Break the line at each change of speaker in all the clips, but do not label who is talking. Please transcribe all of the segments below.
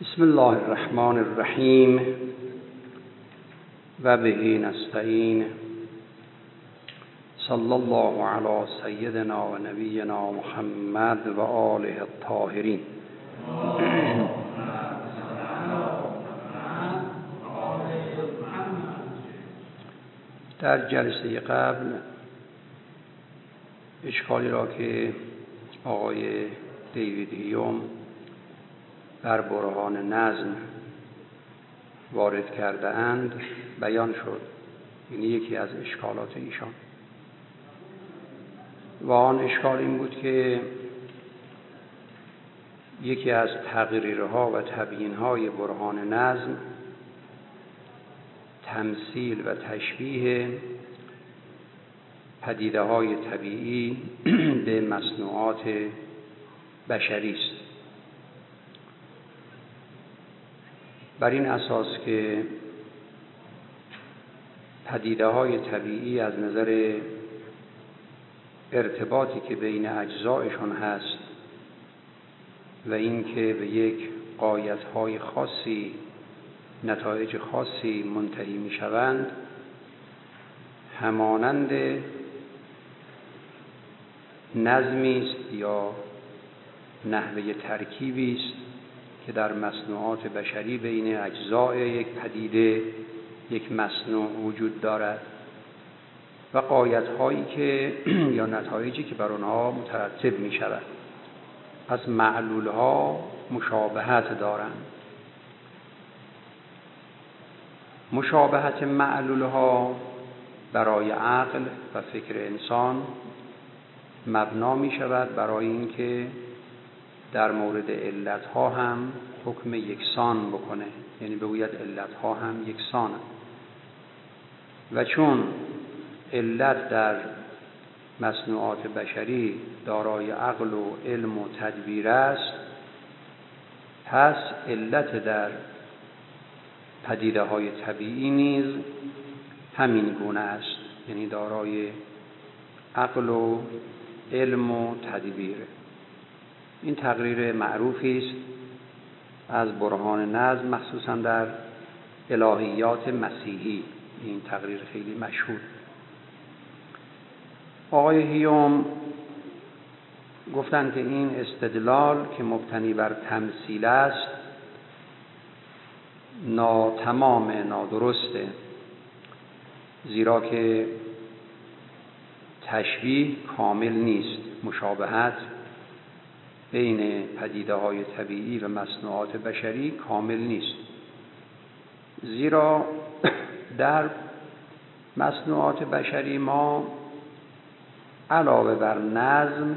بسم الله الرحمن الرحیم و به نستعین. صلی الله علی سیدنا و نبینا محمد و آله الطاهرین. در جلسه قبل اشکالی را که آقای دیوید هیوم بر برهان نظم وارد کرده اند بیان شد. این یکی از اشکالات ایشان و آن اشکال این بود که یکی از تقریرها و تبیینهای برهان نظم تمثیل و تشبیه پدیده‌های طبیعی به مصنوعات بشری است. بر این اساس که پدیده‌های طبیعی از نظر ارتباطی که بین اجزایشان هست و اینکه به یک غایت‌های خاصی نتایج خاصی منتهی می‌شوند همانند نظمی است یا نحوه ترکیبی است که در مصنوعات بشری بین اجزای یک پدیده یک مصنوع وجود دارد و غایت‌هایی که یا نتایجی که بر آنها مترتب می‌شود. پس معلول‌ها مشابهت دارند. مشابهت معلول‌ها برای عقل و فکر انسان مبنا می‌شود برای اینکه در مورد علتها هم حکم یکسان بکنه، یعنی بگوید علتها هم یکسانند. و چون علت در مصنوعات بشری دارای عقل و علم و تدبیر است، پس علت در پدیده‌های طبیعی نیز همین گونه است، یعنی دارای عقل و علم و تدبیر. این تقریر معروفی است از برهان نظم، مخصوصا در الهیات مسیحی. این تقریر خیلی مشهور. آقای هیوم گفتند که این استدلال که مبتنی بر تمثیل است ناتمام، نادرسته، زیرا که تشبیه کامل نیست. مشابهت بین پدیده‌های طبیعی و مصنوعات بشری کامل نیست، زیرا در مصنوعات بشری ما علاوه بر نظم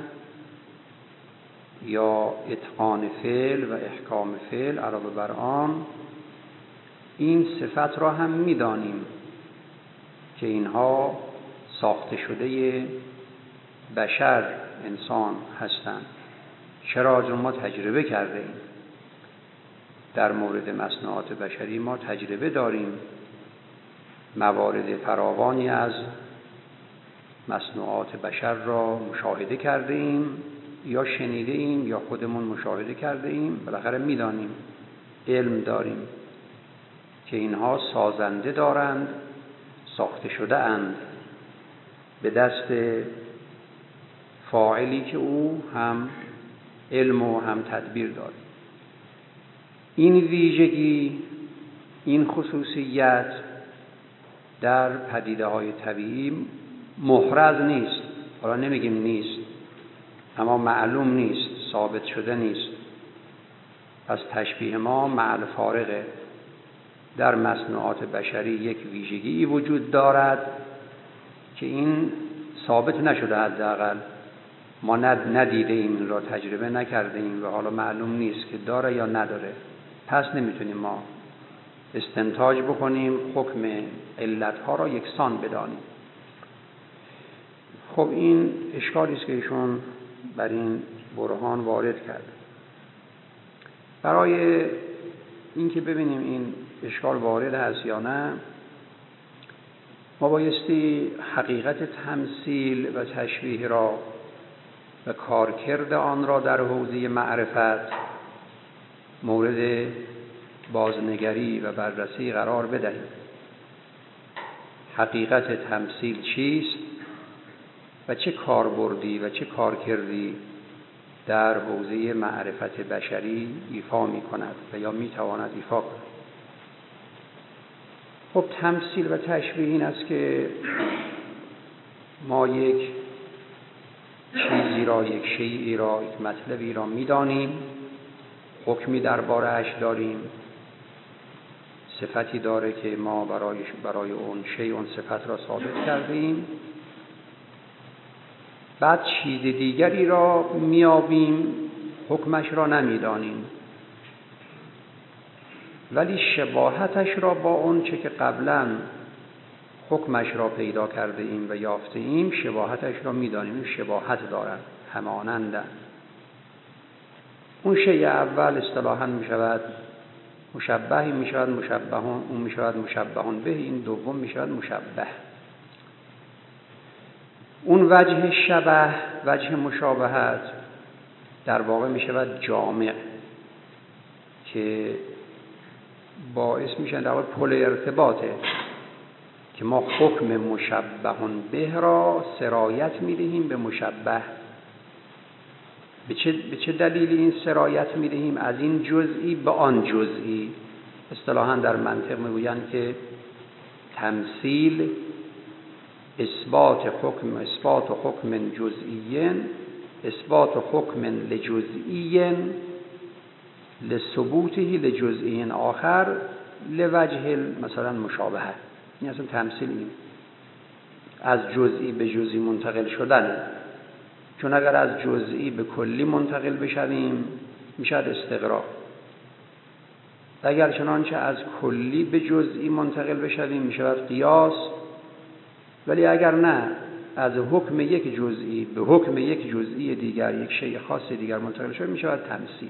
یا اتقان فعل و احکام فعل، علاوه بر آن این صفت را هم می‌دانیم که اینها ساخته شده بشر، انسان هستند. چرا؟ چون ما تجربه کرده ایم. در مورد مصنوعات بشری ما تجربه داریم، موارد فراوانی از مصنوعات بشر را مشاهده کرده ایم یا شنیده ایم یا خودمون مشاهده کرده ایم. بالاخره می‌دانیم، علم داریم که اینها سازنده دارند، ساخته شده اند به دست فاعلی که او هم علم و هم تدبیر دارد. این ویژگی، این خصوصیت در پدیده‌های طبیعی محرز نیست. حالا نمیگیم نیست، اما معلوم نیست، ثابت شده نیست. پس تشبیه ما مع الفارقه. در مصنوعات بشری یک ویژگی وجود دارد که این ثابت نشده، حداقل ما ندیده این را، تجربه نکرده ایم و حالا معلوم نیست که داره یا نداره. پس نمیتونیم ما استنتاج بکنیم، حکم علتها را یکسان بدانیم. خب این اشکالی است که ایشون بر این برهان وارد کرد. برای اینکه ببینیم این اشکال وارد هست یا نه، ما بایستی حقیقت تمثیل و تشبیه را و کارکرد آن را در حوزه معرفت مورد بازنگری و بررسی قرار بدهیم. حقیقت تمثیل چیست و چه کاربردی و چه کارکردی در حوزه معرفت بشری ایفا می کند و یا می تواند ایفا کند؟ خب تمثیل و تشبیه این است که ما یک چیزی را، یک شیئی را، یک مطلبی را می دانیم، حکمی درباره‌اش داریم، صفتی داره که ما برای اون شیء اون صفت را ثابت کردیم، بعد چیز دیگری را میابیم، حکمش را نمیدانیم، ولی شباهتش را با اون چه که قبلا حکمش را پیدا کرده ایم و یافته ایم، شباهتش را میدانیم. شباهت دارند، همانندند. اون شیء اول اصطلاحاً میشود مشبه، این میشود مشبهون، اون میشود مشبهون به، این دوم میشود مشبه. اون وجه شبه، وجه مشابهت در واقع میشود جامع که باعث میشه در واقع پل ارتباطه که ما حکم مشبهون به را سرایت میدهیم به مشبه. به چه دلیل این سرایت میدهیم؟ از این جزئی به آن جزئی. اصطلاحاً در منطق میگویند که تمثیل اثبات حکم جزئی، اثبات حکم لجزئی لثبوته لجزئی آخر لوجه مثلا مشابهه. این اصلا تمثیل، این از جزئی به جزئی منتقل شدن. چون اگر از جزئی به کلی منتقل بشویم میشد استقراء، اگر چنانچه از کلی به جزئی منتقل بشویم میشود قیاس، ولی اگر نه از حکم یک جزئی به حکم یک جزئی دیگر، یک شیء خاص دیگر منتقل شویم میشود تمثیل.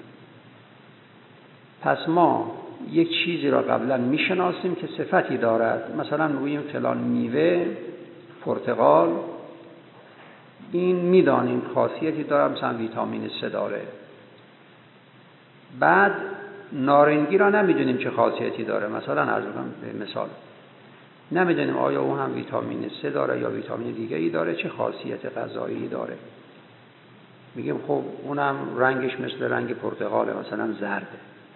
پس ما یک چیزی را قبلا میشناسیم که صفتی دارد، مثلا میگوییم فلان میوه پرتقال، این میدانیم خاصیتی داره، مثلا ویتامین C داره. بعد نارنگی را نمیدونیم چه خاصیتی داره، مثلا عرض کنم به مثال نمیدونیم آیا اون هم ویتامین C داره یا ویتامین دیگری داره، چه خاصیت غذایی داره. میگیم خب اونم رنگش مثل رنگ پرتقاله، مثلا زرده.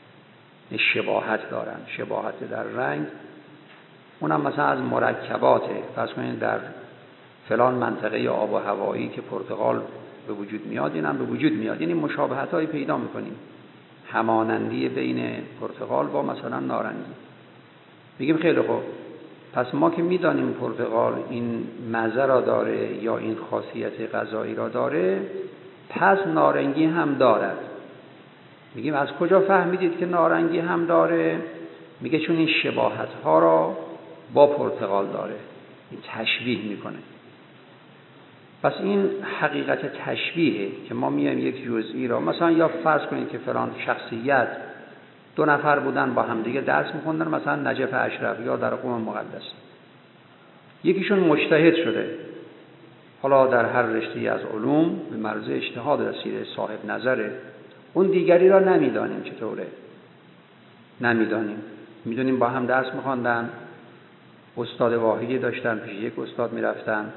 شباهت دارن، شباهت در رنگ. اونم مثلا از مرکباته، فرض کنید در فلان منطقه آب و هوایی که پرتقال به وجود میاد، اینم به وجود میاد. یعنی مشابهت‌هایی پیدا میکنیم، همانندی بین پرتقال با مثلا نارنگی. میگیم خیلی خوب، پس ما که میدانیم پرتقال این مزه را داره یا این خاصیت غذایی را داره، پس نارنگی هم دارد. میگیم از کجا فهمیدید که نارنگی هم داره؟ میگه چون این شباهت ها را با پرتقال داره، این تشبیه میکنه. پس این حقیقت تشبیهه که ما میایم یک جزئی را، مثلا یا فرض کنید که فلان شخصیت 2 نفر بودن با همدیگه درس میخوندن، مثلا نجف اشرف یا در قم مقدس، یکیشون مجتهد شده، حالا در هر رشته از علوم به مرز اجتهاد رسیده، صاحب نظره، اون دیگری را نمیدانیم چطوره، نمیدانیم. میدونیم با هم درس میخوندن، استاد واحدی داشتن، پیش یک استاد میرفتن،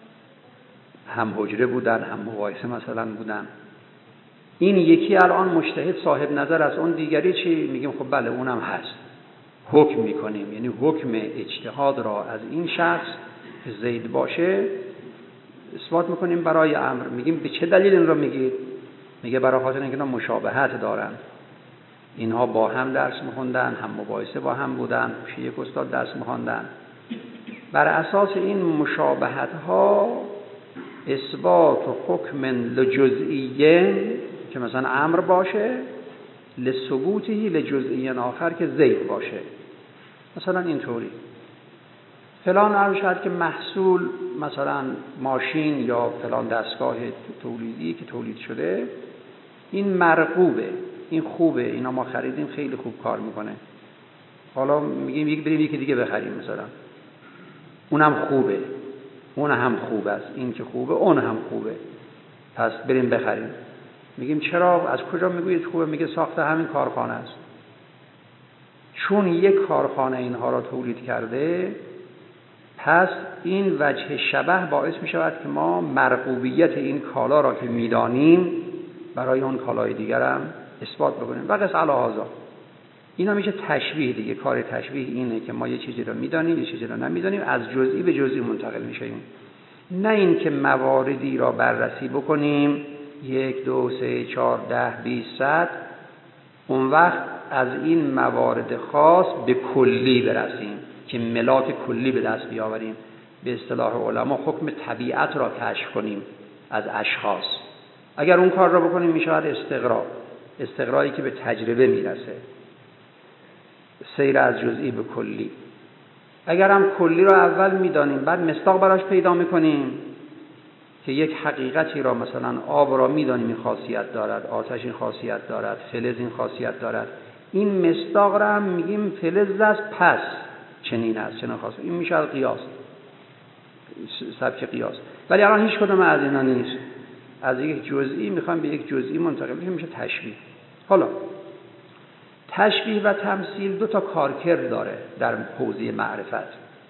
هم حجره بودن، هم مباحثه مثلا بودن. این یکی الان مجتهد صاحب نظر از اون دیگری چی؟ میگیم خب بله اونم هست، حکم میکنیم. یعنی حکم اجتهاد را از این شخص که زید باشه اثبات میکنیم برای امر. میگیم به چه دلیل این را میگید؟ میگه برای خاطر اینکه اینا مشابهت دارن، اینها با هم درس میخوندن، هم مباحثه با هم بودن، پیش یک استاد درس میخوندن. بر اساس این مشابهت ها اثبات حکم لجزئیه که مثلا امر باشه، لثبوته لجزئی آخر که زید باشه، مثلا اینطوری. فلان امر شاید که محصول مثلا ماشین یا فلان دستگاه تولیدی که تولید شده، این مرغوبه، این خوبه، اینا ما خریدیم خیلی خوب کار میکنه، حالا میگیم بریم یکی دیگه بخریم مثلا، اونم خوبه، اون هم خوب است، این که خوبه اون هم خوبه، پس بریم بخریم. میگیم چرا؟ از کجا میگویید خوبه؟ میگه ساخت همین کارخانه است. چون یک کارخانه اینها را تولید کرده، پس این وجه شبه باعث می شود که ما مرغوبیت این کالا را که میدانیم برای اون کالای دیگر هم اثبات بکنیم. و قص علی هذا، اینا میشه تشبیه دیگه. کار تشبیه اینه که ما یه چیزی رو میدانیم، یه چیزی رو نمیدانیم، از جزئی به جزئی منتقل میشیم. نه این که مواردی را بررسی بکنیم 1 2 3 4 10 20 100، اون وقت از این موارد خاص به کلی برسیم که ملاک کلی به دست بیاوریم. به اصطلاح علما حکم طبیعت را کشف کنیم از اشخاص. اگر اون کار را بکنیم میشود استقرایی که به تجربه میرسه، سیر از جزئی به کلی. اگر هم کلی را اول میدانیم، بعد مصداق براش پیدا میکنیم که یک حقیقتی را، مثلا آب را میدانیم این خاصیت دارد، آتش این خاصیت دارد، فلز این خاصیت دارد، این مصداق را هم میگیم فلز است پس چنین است، چنین خاصیت. این میشه قیاس، سبک قیاس. ولی الان هیچ کدوم از اینا نیست. از یک جزئی میخوام به یک جزئی منتقل بشیم، میشه تشبیه. حالا تشبیه و تمثیل 2 تا کارکرد داره در حوزه معرفت.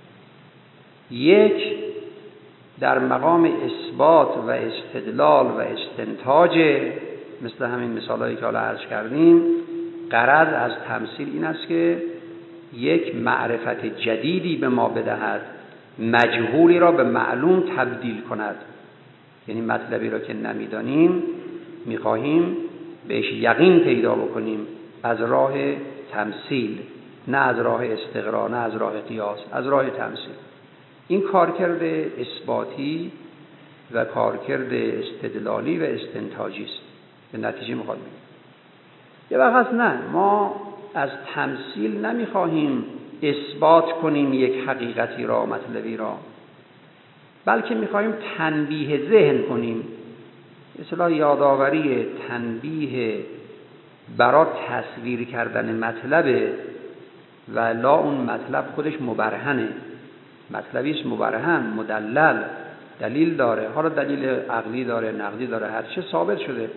یک در مقام اثبات و استدلال و استنتاج، مثل همین مثالایی که حالا عرض کردیم. غرض از تمثیل این است که یک معرفت جدیدی به ما بدهد، مجهولی را به معلوم تبدیل کند. یعنی مطلبی را که نمیدانیم میخواهیم بهش یقین پیدا بکنیم از راه تمثیل، نه از راه استقرا، نه از راه قیاس، از راه تمثیل. این کارکرد اثباتی و کارکرد استدلالی و استنتاجی است. به نتیجه میخواد بگیم. یه وقت نه، ما از تمثیل نمیخواهیم اثبات کنیم یک حقیقتی را، مطلبی را، بلکه میخواهیم تنبیه ذهن کنیم. مثلا یادآوری، تنبیه برای تصویر کردن مطلب، و لا اون مطلب خودش مبرهنه، مطلبی است مبرهن، مدلل، دلیل داره. حالا دلیل عقلی داره، نقدی داره، هر چه ثابت شده.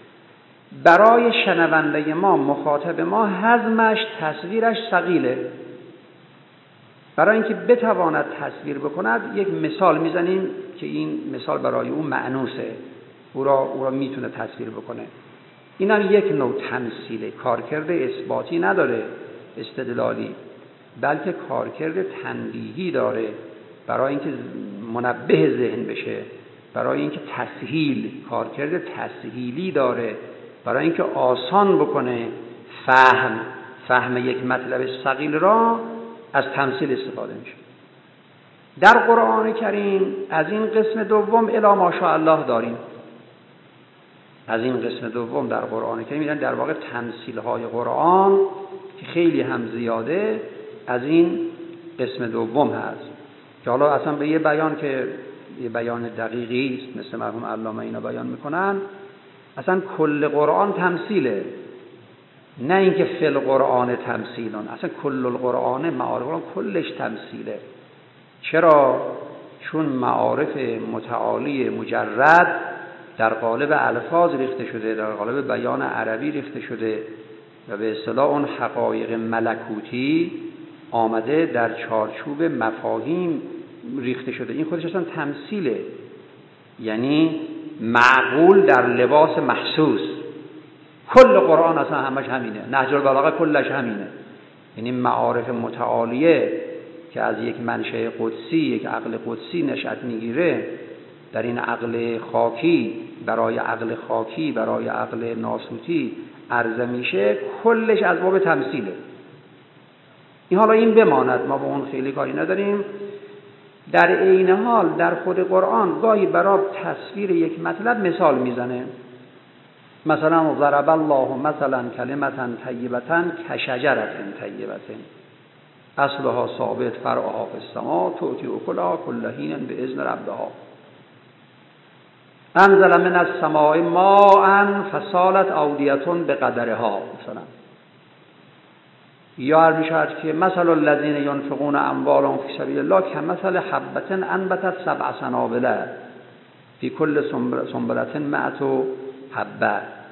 برای شنونده ما، مخاطب ما، هضمش، تصویرش ثقیله. برای اینکه بتواند تصویر بکند یک مثال میزنیم که این مثال برای او معنوسه، او را میتونه تصویر بکنه. این هم یک نوع تمثیله. کارکرد اثباتی نداره، استدلالی، بلکه کارکرد تنبیهی داره، برای اینکه منبه ذهن بشه، برای اینکه تسهیل، کارکرد تسهیلی داره، برای اینکه آسان بکنه فهم یک مطلب ثقیل را. از تمثیل استفاده میشه. در قرآن کریم از این قسم دوم الی ماشاءالله داریم. از این قسم دوم در قرآن کریم، یعنی در واقع تمثیل‌های قرآن که خیلی هم زیاده، از این قسم دوم هست که حالا اصلا به یه بیان که یه بیان دقیقی است، مثل مرحوم علامه اینا بیان میکنن، اصلا کل قرآن تمثیله، نه اینکه فی القرآن تمثیلون. اصلا کل القرآن، معارف قرآن کلش تمثیله. چرا؟ چون معارف متعالی مجرد در قالب الفاظ ریخته شده، در قالب بیان عربی ریخته شده و به اصطلاح اون حقایق ملکوتی آمده در چارچوب مفاهیم ریخته شده. این خودش اصلا تمثیله، یعنی معقول در لباس محسوس. کل قرآن اصلا همش همینه، نهج البلاغه کلش همینه. یعنی معارف متعالیه که از یک منشأ قدسی، یک عقل قدسی نشأت میگیره، در این عقل خاکی برای عقل خاکی، برای عقل ناسوتی عرضه میشه، کلش از باب تمثیله. این حالا این بماند، ما با اون خیلی کاری نداریم. در عین حال در خود قرآن گاهی برای تصویر یک مطلب مثال میزنه. مثلا ضرب الله مثلا کلمة طیبة کشجرة طیبة اصلها ثابت فرعها فی السماء تؤتی اکلها کل حین باذن ربها انزل من السماء ماء فسالت اودیة بقدرها. مثلا یا میشود که مثل الذین ينفقون اموالهم فی سبیل الله کمثل حبة انبتت 7 سنابل فی کل سنبلة 100 حبة.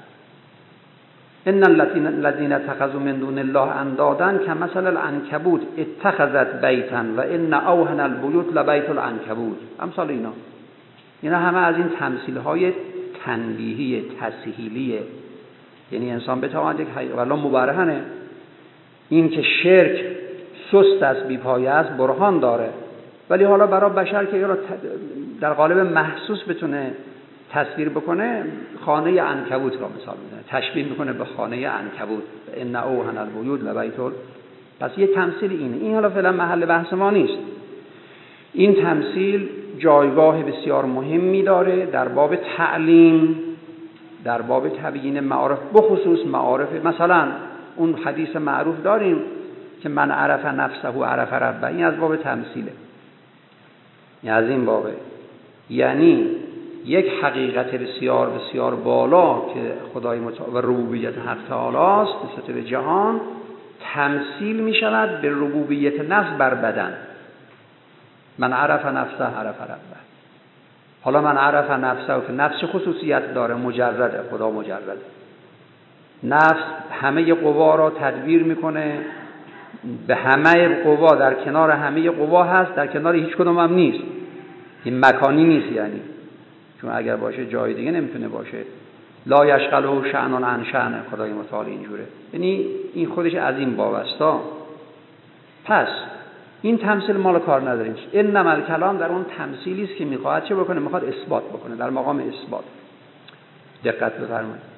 ان الذين اتخذوا من دون الله اندادا كمثل العنکبوت اتخذت بیتا و ان اوهن البیوت لبیت العنکبوت. امثال اینا همه از این تمثیل‌های تنبیهی تسهیلیه. یعنی انسان بتواند یک حقیقت والله مبرهنه این که شرک سست است بی پایه است برهان داره، ولی حالا برای بشر که در قالب محسوس بتونه تصویر بکنه خانه عنکبوت را مثال میزنه، تشبیه میکنه به خانه عنکبوت. ان اوهن البیوت لبیت. پس یه تمثیل اینه. این حالا فعلا محل بحث ما نیست. این تمثیل جایگاه بسیار مهمی داره در باب تعلیم، در باب تبیین معارف، بخصوص معارف. مثلا اون حدیث معروف داریم که من عرف نفسه و عرف ربه، این از باب تمثیله، این از این بابه. یعنی یک حقیقت بسیار بسیار بالا که خدای متعال و ربوبیت حق تعالی است نسبت به جهان تمثیل می شود به ربوبیت نفس بر بدن. من عرف نفسه عرف ربه. حالا من عرف نفسه و که نفس خصوصیت داره، مجرده، خدا مجرده. نفس همه قوا را تدبیر میکنه، به همه قوا در کنار همه قوا هست، در کنار هیچ کدوم هم نیست. این مکانی نیست، یعنی چون اگر باشه جای دیگه نمیتونه باشه. لا یشغله شأن عن شأن، خدای متعال اینجوره. یعنی این خودش از این باب است. پس این تمثیل مال کار نداریم. انما الکلام در اون تمثیلی است که میخواد چه بکنه؟ میخواد اثبات بکنه، در مقام اثبات. دقت بفرمایید.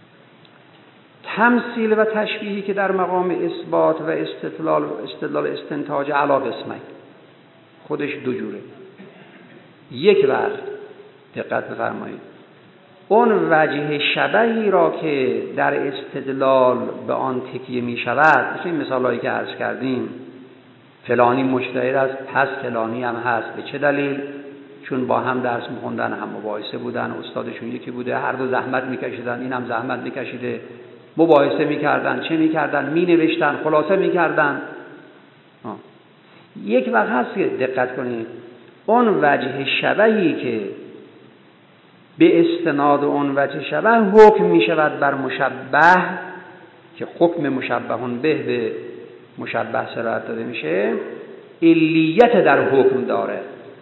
تمثیل و تشبیهی که در مقام اثبات و استدلال استنتاج علی قسمه، خودش دو جوره. یک وقت دقت بفرمایید اون وجه شبهی را که در استدلال به آن تکیه می شود، مثل این مثالایی که عرض کردیم، فلانی مجتهد است پس فلانی هم هست. به چه دلیل؟ چون با هم درس می‌خوندن، هم مباحثه بودن، استادشون یکی بوده، هر دو زحمت می‌کشیدن، این هم زحمت می‌کشیده، مباحثه می‌کردن، چه می‌کردن؟ می‌نوشتن، خلاصه می‌کردن. یک وقت هست که دقت کنید اون وجه شبهی که به استناد اون وجه شبه حکم می‌شود بر مشبه، که حکم مشبهون به مشبه سرایت داده میشه، علیت در حکم داره.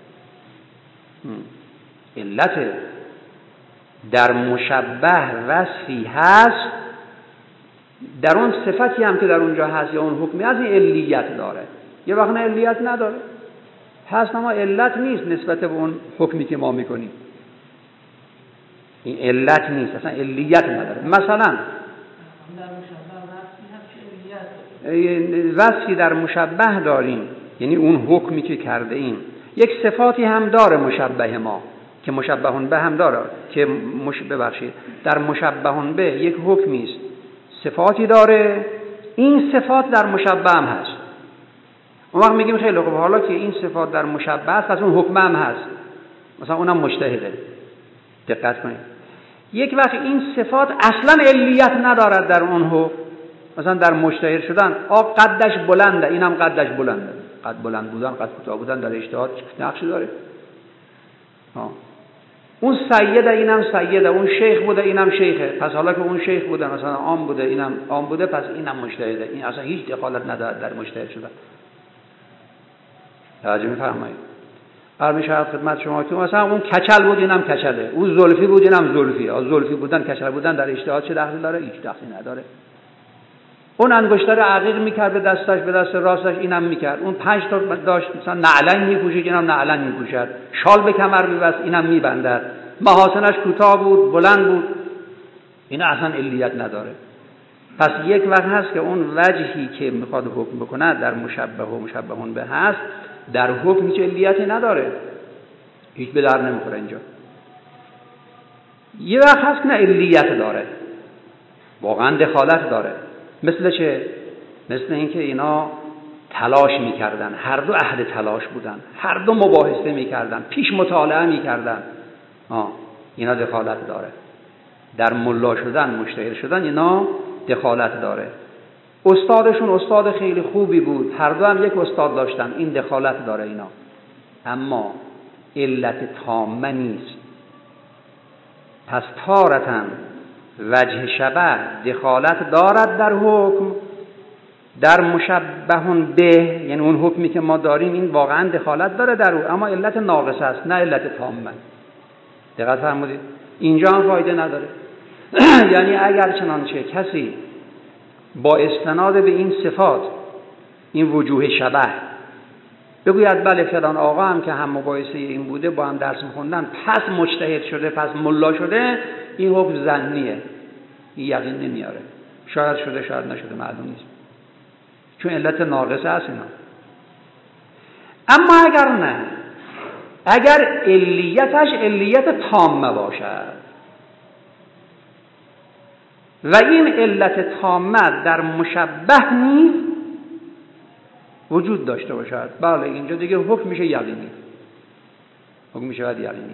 علت در مشبه وصفی هست، در اون صفتی هم که در اونجا هست یا اون حکمی هست، این علیت داره. یه وقت نه علیت نداره، هست اما علت نیست نسبت به اون حکمی که ما میکنیم. این علت نیست، اصلا علیت نداره. مثلا وصفی در مشبه داریم، یعنی اون حکمی که کرده ایم. یک صفاتی هم داره مشبه ما که مشبهون به هم داره، که ببخشید در مشبهون به یک حکمی است، صفاتی داره، این صفات در مشبه هم هست. اون وقت میگیم خیلی خوب، حالا که این صفات در مشبه است پس اون حکم هم هست، مثلا اونم مجتهده. دقت کنید یک وقت این صفات اصلا علیت ندارد در اون حکم، مثلا در مجتهد شدن قدش بلنده، اینم قدش بلنده، قد بلند بودن قد کوتاه بودن در اجتهاد نقشی داره. اون سیده اینم سیده، اون شیخ بوده اینم شیخه، پس حالا که اون شیخ بوده مثلا عام بوده اینم عام بوده، پس اینم مجتهده. این اصلا هیچ دخالت نداره در مجتهد شدن. توجه می‌فرمایید؟ قرار شاید خدمت شما که مثلا اون کچل بود اینم کچله، اون زلفی بود اینم زلفی. زلفی بودن کچل بودن در اجتهاد چه دخلی داره؟ هیچ دخلی نداره. اون انگشتر عقیق میکرد به دستش، به دست راستش اینم میکرد. اون 5 تا داشت مثلا نعلن میپوشید اینم نعلن میپوشد، شال به کمر میبست اینم میبندد، محاسنش کوتاه بود بلند بود. این اصلا علیت نداره. پس یک وقت هست که اون وجهی که میخواد حکم بکنه در مشبه و مشبهون به هست، در حکم هیچ علیتی نداره، هیچ به در نمیخوره اینجا. یه وقت هست که نه علیت داره، واقعا دخالت داره. مثل چه؟ مثل اینکه اینا تلاش میکردن، هر دو اهل تلاش بودن، هر دو مباحثه میکردن، پیش مطالعه میکردن. اینا دخالت داره. در ملا شدن، مجتهد شدن اینا دخالت داره. استادشون استاد خیلی خوبی بود، هر دو هم یک استاد داشتن، این دخالت داره اینا. اما علت تامه نیست. پس تارتن وجه شبه دخالت دارد در حکم، در مشبه به، یعنی اون حکمی که ما داریم این واقعا دخالت داره در او، اما علت ناقص است نه علت تامه. دقت فرمودید؟ اینجا هم فایده نداره. یعنی اگر چنانچه کسی با استناد به این صفات، این وجوه شبه، بگوید بله فلان آقا هم که هم مباحثه این بوده، با هم درس می‌خوندن، پس مجتهد شده، پس ملا شده، این حکم ظنیه، این یقین نمیاره، شاید شده شاید نشده، معلوم نیست، چون علت ناقصه است اینا. اما اگر نه، اگر علیتش علیت تامه باشد و این علت تامه در مشبه نیز وجود داشته باشد، بله اینجا دیگه حکم میشه یقینی، حکم میشه یقینی.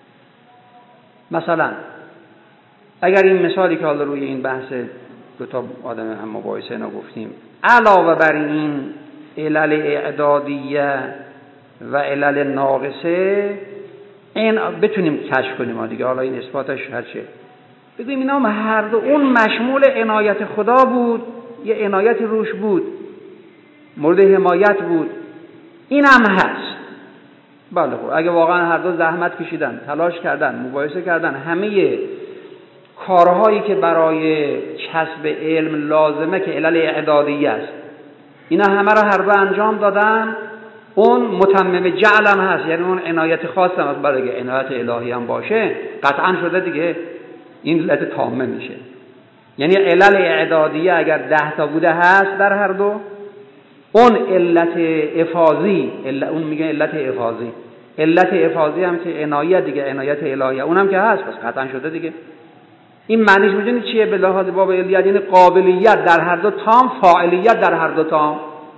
مثلا اگر این مثالی که حالا روی این بحث دو تا آدم هم مباحثه اینا گفتیم، علاوه بر این علل اعدادیه و علل ناقصه این بتونیم کشف کنیم دیگه، حالا این اثباتش هرچه بگوییم اینا هر دو، اون مشمول عنایت خدا بود، یه عنایت روش بود، مورد حمایت بود، این هم هست. بله خب اگه واقعا هر دو زحمت کشیدن، تلاش کردن، مباحثه کردن، همه کارهایی که برای کسب علم لازمه که علل اعدادی است، اینا همه رو هر دو انجام دادن، اون متمم جعل هم هست، یعنی اون عنایت خاص هم هست. بعد اگه عنایت الهی هم باشه قطعا شده دیگه، این علت تامه میشه. یعنی علل اعدادیه اگر 10 تا بوده هست در هر دو، اون علت افاضی، اون میگه علت افاضی، علت افاضی هم که عنایت دیگه، عنایت الهیه اونم که هست، پس قطعا شده دیگه. این معنیش میدونی چیه به لحاظ باب علیت؟ یعنی قابلیت در هر دو تام، فاعلیت در هر دو تام.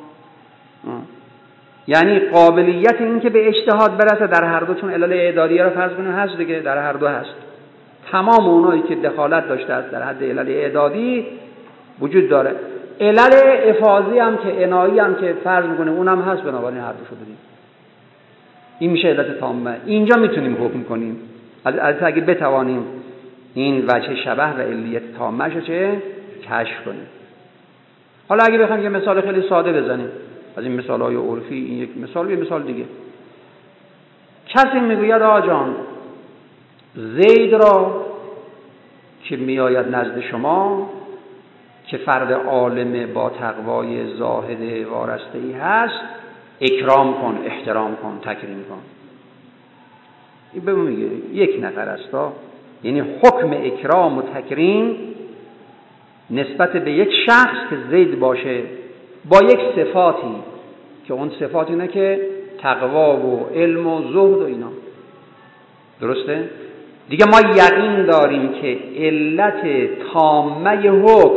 یعنی قابلیت این که به اجتهاد برسه در هر دو، چون علل اعدادیه رو فرض کنیم هست دیگه، در هر دو هست. تمام اونایی که دخالت داشته است در حد علل اعدادی وجود داره. علل افاضی هم که عنایی هم که فرض میکنه اونم هست، بنابراین هر دو شده. این میشه علت تامه. اینجا میتونیم حکم کنیم البته اگه بتوانیم این وجه شبه و علیت تامه شو چه کشف کنیم. حالا اگه بخوایم یه مثال خیلی ساده بزنیم از این مثال‌های عرفی، این یک مثال، یه مثال دیگه. کسی میگوید آقا جان زید را که میآید نزد شما که فرد عالم با تقوای زاهد وارسته‌ای هست، اکرام کن، احترام کن، تکریم کن. این به میگه یک نفر است، یعنی حکم اکرام و تکریم نسبت به یک شخص که زید باشه با یک صفاتی که اون صفات اینه که تقوا و علم و زهد و اینا. درسته؟ دیگه ما یقین داریم که علت تامه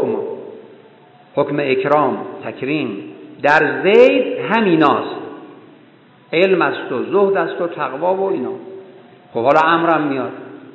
حکم اکرام تکریم در زید همیناست، علم است و زهد است و تقوا و اینا. خب حالا امرم میاد،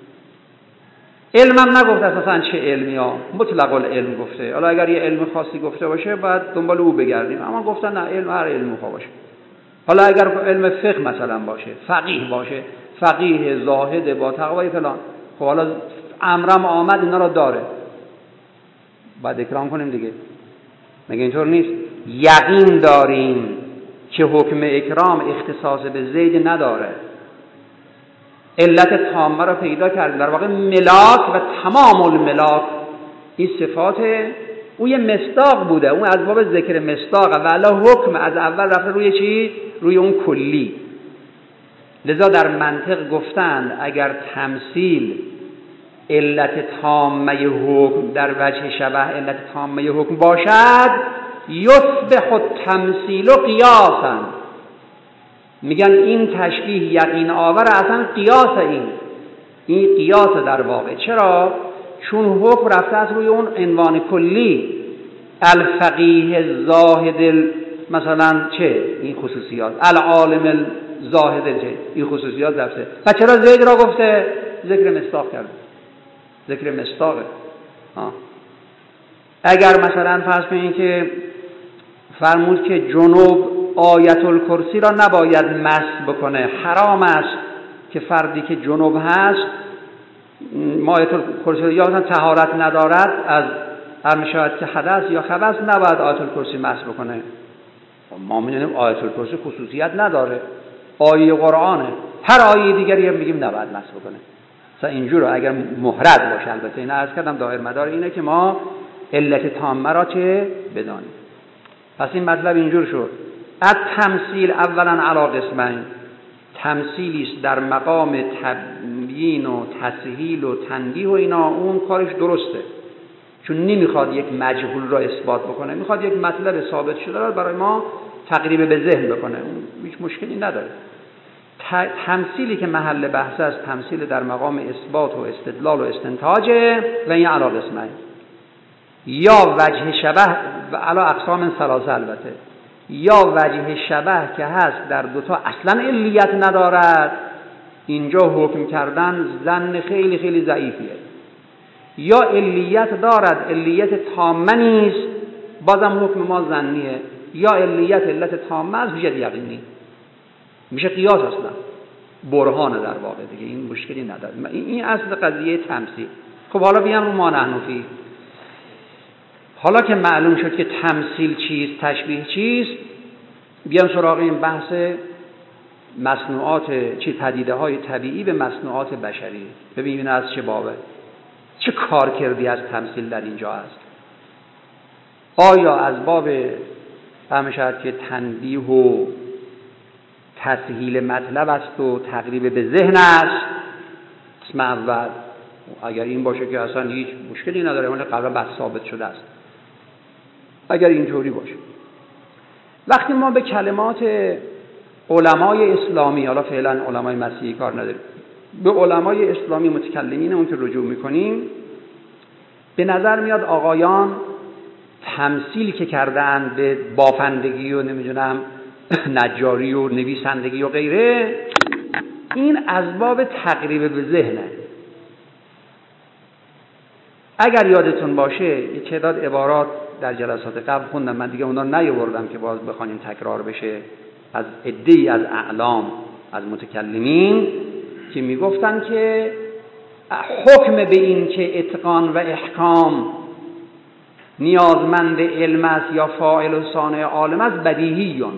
علمم نگفته اساسا چه علمی ها، مطلق العلم گفته. حالا اگر یه علم خاصی گفته باشه باید دنبال او بگردیم، اما گفتن نه علم هر علمی خواه باشه. حالا اگر علم فقه مثلا باشه، فقیه باشه، فقیه زاهد با تقوای فلان، خب حالا امرم آمد اینا رو داره، باید اکرام کنیم دیگه. مگه اینطور نیست؟ یقین داریم که حکم اکرام اختصاص به زید نداره، علت تامه رو پیدا کردیم. در واقع ملاک و تمام الملاک این صفات او یه مصداق بوده، اون از باب ذکر مصداق و الا حکم از اول رفته روی چی؟ روی اون کلی. لذا در منطق گفتند اگر تمثیل علت تامه حکم در وجه شبه علت تامه حکم باشد، یصبح التمثیل قیاسا. میگن این تشبیه یقین آور، اصلا قیاس، این قیاس در واقع. چرا؟ چون حکم رفته از روی اون عنوان کلی، الفقیه زاهد مثلا چه این خصوصیات، العالم زاهد چه این خصوصیات رفته. و چرا زید را گفته؟ ذکر مصداق کرده، ذکر مصداقه. اگر مثلا فرض کنید که فرمود که جنوب آیت الکرسی را نباید مس بکنه، حرام است که فردی که جنوب هست آیت الکرسی یا مثلا طهارت ندارد از هر میشود که حدث یا خبث نباید آیت الکرسی مس بکنه. ما می‌دونیم آیت الکرسی خصوصیت نداره، آیه قرآنه، هر آیه دیگری هم میگیم نباید مس بکنه. مثلا اینجور اگر محرد باشه، البته این عرض کردم دایر مدار اینه که ما علت تامه را چه بدانیم. پس این مطلب اینجور شد. التمثیل اولا علی قسمین، تمثیلی است در مقام تبیین و تسهیل و تنبیه و اینا، اون کارش درسته چون نمیخواد یک مجهول را اثبات بکنه، میخواد یک مطلب ثابت شده را برای ما تقریب به ذهن بکنه، اون هیچ مشکلی نداره. تمثیلی که محل بحث است تمثیل در مقام اثبات و استدلال و استنتاج و این علی قسمین، یا وجه شبه و علی اقسام ثلاثه، البته یا وجه شبه که هست در دوتا اصلا علیت ندارد، اینجا حکم کردن ظن خیلی خیلی ضعیفیه، یا علیت دارد علیت تامه نیست بازم حکم ما ظنیه، یا علیت علت تامه است میشه یقینی، میشه قیاس اصلا برهانه در واقع دیگه، این مشکلی نداره. این اصل قضیه تمثیل. خب حالا بیام رو ما نحن فیه. حالا که معلوم شد که تمثیل چیست تشبیه چیست، بیام سراغ این بحث مصنوعات پدیده های طبیعی به مصنوعات بشری. ببینید از چه بابه، چه کار کردی از تمثیل در اینجا است. آیا از باب فهمشد که تنبیه و تسهیل مطلب است و تقریب به ذهن است؟ قسم اول اگر این باشه که اصلا هیچ مشکلی نداره، اون قبلا بحث ثابت شده است. اگر اینطوری باشه، وقتی ما به کلمات علمای اسلامی، حالا فعلا علمای مسیحی کار نداریم، به علمای اسلامی متکلمین اون که رجوع میکنیم، به نظر میاد آقایان تمثیل که کردن به بافندگی و نمیدونم نجاری و نویسندگی و غیره، این از باب تقریب به ذهنه. اگر یادتون باشه یه تعداد عبارات در جلسات قبل خوندم، من دیگه اونا نیاوردم که باز بخوایم تکرار بشه، از عده‌ای از اعلام از متکلمین که میگفتن که حکم به این که اتقان و احکام نیازمند علم است یا فاعل و صانع عالم است بدیهیون.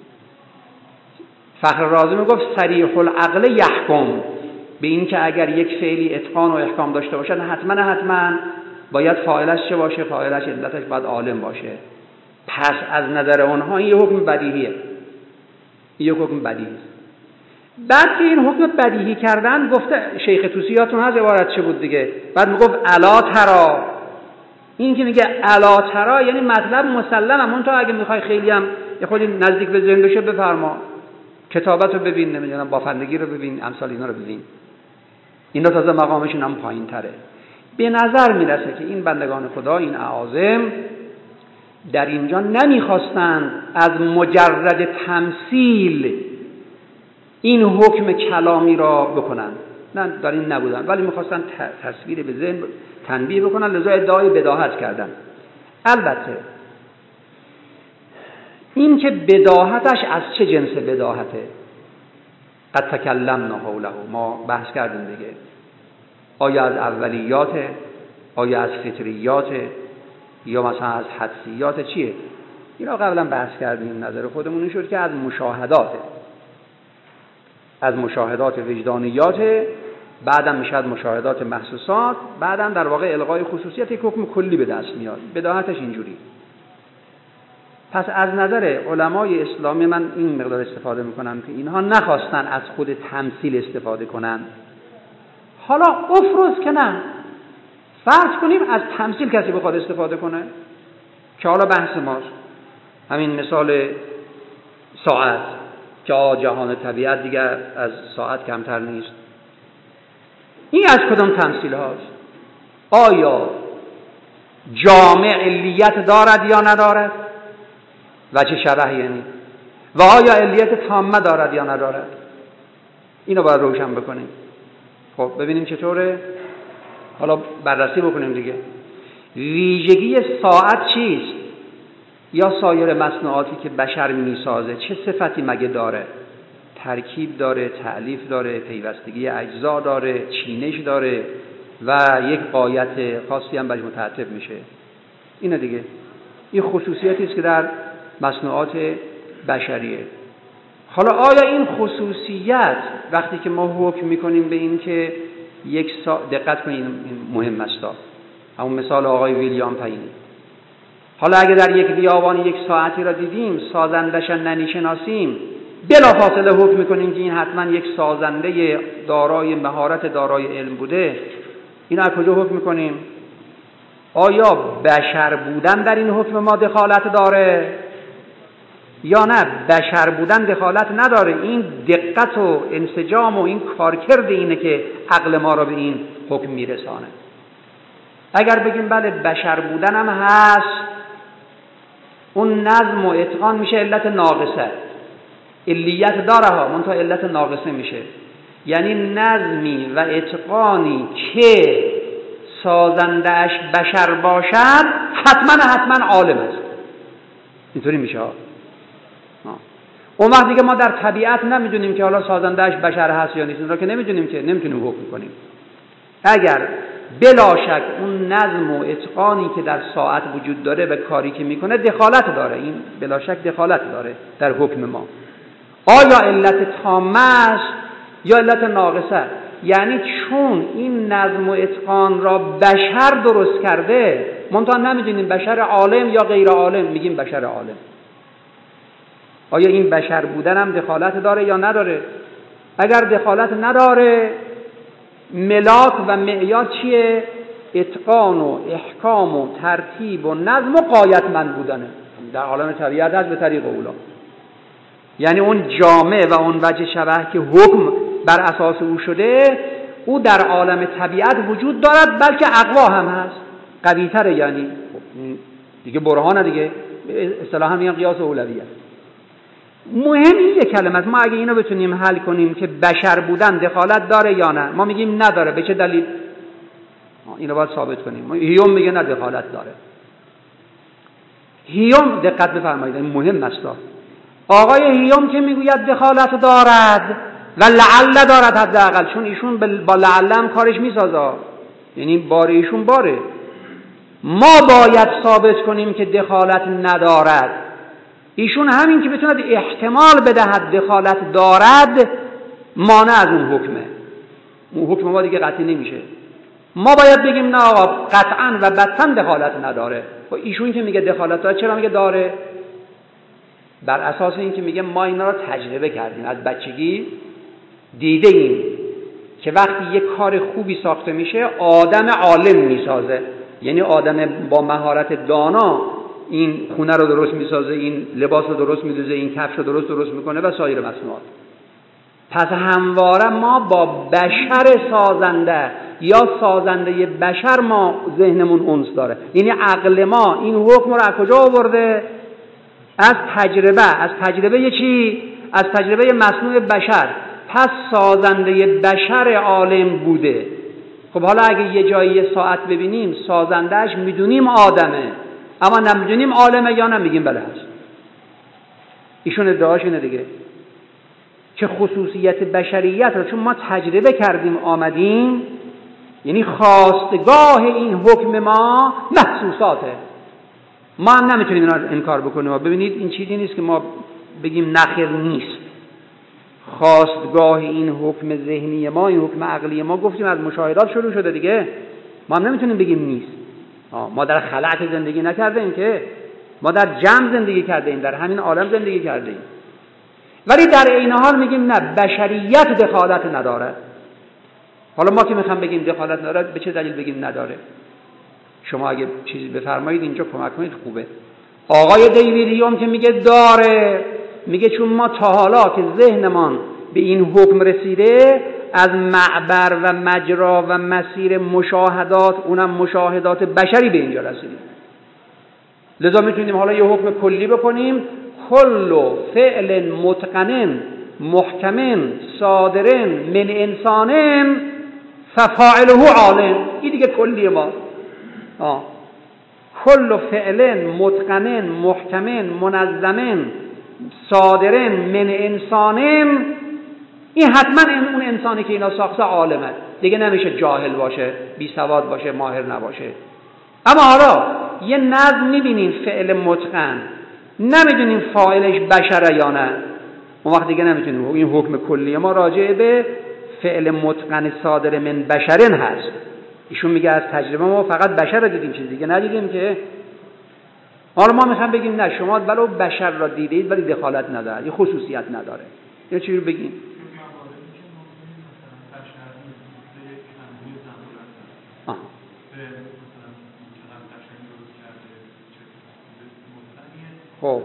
فخر رازی میگفت صریح العقل یحکم، به این که اگر یک فعلی اتقان و احکام داشته باشد حتما باید فاعلش چه باشه، فاعلش علتش باید عالم باشه. پس از نظر اونها این یه حکم بدیهیه، یه حکم بدیهی است. بعد که این حکم بدیهی کردن، گفته شیخ توسیاتون هست عبارت چه بود دیگه، بعد میگفت الا ترا، این که میگه الا ترا یعنی مطلب مسلمه، اون تو اگه میخوای خیلی هم یه خودی نزدیک به ذهن بشه بفرما، کتابت رو ببین، نمیدونم بافندگی رو ببین، امثال اینا رو ببین، اینا تازه مقامشون هم پایین تره. به نظر میرسه که این بندگان خدا، این اعاظم در اینجا نمیخواستن از مجرد تمثیل این حکم کلامی را بکنن، نه در این نبودن، ولی میخواستن تصویر به ذهن تنبیه بکنن، لذا ادعای بداهت کردن. البته این که بداهتش از چه جنس بداهته، قد تکلمنا حوله، ما بحث کردیم دیگه، آیا از اولیاته، آیا از فطریاته، یا مثلا از حدسیات، چیه؟ اینا قبلا بحث کردیم. نظر خودمون این شد که از مشاهداته، از مشاهدات وجدانیاته، بعدم میشد مشاهدات محسوسات، بعدم در واقع الغای خصوصیت یک حکم کلی به دست میاد. بداهتش اینجوری. پس از نظر علمای اسلامی من این مقدار استفاده میکنم که اینها نخواستن از خود تمثیل استفاده کنن. حالا افرض که نه، فرض کنیم از تمثیل کسی بخواد استفاده کنه، که حالا بحث ماست، همین مثال ساعت که جهان طبیعت دیگر از ساعت کمتر نیست، این از کدام تمثیل هاست؟ آیا جامع علیت دارد یا ندارد؟ وجه شبه یعنی، و آیا علیت تامه دارد یا ندارد؟ اینو باید روشن بکنیم. خب ببینیم چطوره، حالا بررسی بکنیم دیگه. ویژگی ساعت چیست؟ یا سایر مصنوعاتی که بشر میسازه چه صفتی مگه داره؟ ترکیب داره، تألیف داره، پیوستگی اجزا داره، چینش داره، و یک غایت خاصی هم برش مترتب میشه. اینه دیگه. این خصوصیتی است که در مصنوعات بشریه. حالا آیا این خصوصیت وقتی که ما حکم میکنیم به این که دقت کنید، این مهم است، همون مثال آقای ویلیام پینی، حالا اگه در یک بیابان یک ساعتی را دیدیم، سازندش نمیشناسیم، بلافاصله حکم میکنیم که این حتما یک سازنده دارای مهارت، دارای علم بوده. این از کجا حکم میکنیم؟ آیا بشر بودن در این حکم ما دخالت داره یا نه؟ بشر بودن دخالت نداره. این دقت و انسجام و این کارکرد اینه که عقل ما را به این حکم میرسانه. اگر بگیم بله بشر بودن هم هست، اون نظم و اتقان میشه علت ناقصه. علیت داره ها، منتها علت ناقصه میشه. یعنی نظمی و اتقانی که سازندهش بشر باشد حتما عالم است. اینطوری میشه ها. اون وقتی که ما در طبیعت نمیدونیم که حالا سازندهش بشر هست یا نیست، اون را که نمیدونیم که نمیتونیم حکم کنیم. اگر بلا شک اون نظم و اتقانی که در ساعت وجود داره و کاری که میکنه دخالت داره، این بلا شک دخالت داره در حکم ما. آیا علت تامه است یا علت ناقصه؟ یعنی چون این نظم و اتقان را بشر درست کرده، منتها نمیدونیم بشر عالم یا غیر عالم، میگیم بشر عالم. آیا این بشر بودن هم دخالت داره یا نداره؟ اگر دخالت نداره، ملاک و معیار چیه؟ اتقان و احکام و ترتیب و نظم و غایتمند بودنه. در عالم طبیعت هست به طریق اولا. یعنی اون جامع و اون وجه شبه که حکم بر اساس او شده، او در عالم طبیعت وجود دارد، بلکه اقوا هم هست، قوی تره. یعنی دیگه برهانه، دیگه اصطلاحا میگن قیاس اولویه. مهم این یک کلمه است. ما اگه اینو بتونیم حل کنیم که بشر بودن دخالت داره یا نه، ما میگیم نداره. به چه دلیل؟ اینو باید ثابت کنیم. هیوم میگه نه دخالت داره. هیوم دقت بفرمایید، این مهم است. آقای هیوم که میگوید دخالت دارد و لعل دارد حداقل، چون ایشون با لعل هم کارش میسازه، یعنی بار ایشون باره. ما باید ثابت کنیم که دخالت ندارد. ایشون همین که بتوند احتمال بدهد دخالت دارد، مانع از اون حکمه. اون حکم ما دیگه قطعی نمیشه. ما باید بگیم نه آقا قطعا و بطن دخالت نداره. و ایشون که میگه دخالت داره، چرا میگه داره؟ بر اساس این که میگه ما اینا رو تجربه کردیم، از بچگی دیده ایم که وقتی یک کار خوبی ساخته میشه آدم عالم میسازه. یعنی آدم با مهارت دانا این خونه رو درست میسازه، این لباس رو درست میدوزه، این کفش رو درست میکنه و سایر مصنوعات. پس همواره ما با بشر سازنده یا سازنده بشر ما ذهنمون انس داره. یعنی عقل ما این حکم رو از کجا آورده؟ از تجربه. از تجربه چی؟ از تجربه مصنوع بشر. پس سازنده بشر عالم بوده. خب حالا اگه یه جایی ساعت ببینیم سازندهش میدونیم آدمه، اما نمیدونیم عالمه یا نمیگیم بله هست. ایشون ادعاش اینه دیگه که خصوصیت بشریت رو چون ما تجربه کردیم آمدیم، یعنی خواستگاه این حکم ما محسوساته. ما هم نمیتونیم اینا رو انکار بکنیم. ببینید این چیزی نیست که ما بگیم نخیر نیست. خواستگاه این حکم ذهنی ما، این حکم عقلی ما، گفتیم از مشاهدات شروع شده دیگه. ما هم نمیتونیم بگیم نیست. ما در خلأ زندگی نکردیم که، ما در جمع زندگی کردیم، در همین عالم زندگی کردیم. ولی در این حال میگیم نه، بشریت دخالت نداره. حالا ما که میخوام بگیم دخالت نداره، به چه دلیل بگیم نداره؟ شما اگه چیزی بفرمایید اینجا کمک کنید، خوبه. آقای دیویدیوم که میگه داره، میگه چون ما تا حالا که ذهنمان به این حکم رسیده، از معبر و مجرا و مسیر مشاهدات، اونم مشاهدات بشری به اینجا رسیدیم. لذا میتونیم حالا یه حکم کلی بکنیم: کل فعل متقن محکم صادر من انسان ففاعله عالم. این دیگه کلی ما. کل فعل متقن محکم منظم صادر من انسان، این حتما اون انسانی که اینا ساخته عالمه. دیگه نمیشه جاهل باشه، بی سواد باشه، ماهر نباشه. اما حالا یه نظم میبینیم فعل متقن، نمیدونیم فاعلش بشره یا نه، اون وقت دیگه نمیتونیم. این حکم کلی ما راجع به فعل متقن صادر من بشرن هست. ایشون میگه از تجربه ما فقط بشر رو دیدیم، چیز دیگه ندیدیم. که حالا ما میخوام بگیم نه، شما ولو بشر را دیدید ولی دخالت نداره، یه خصوصیت نداره. یه چیزی رو بگیم. خب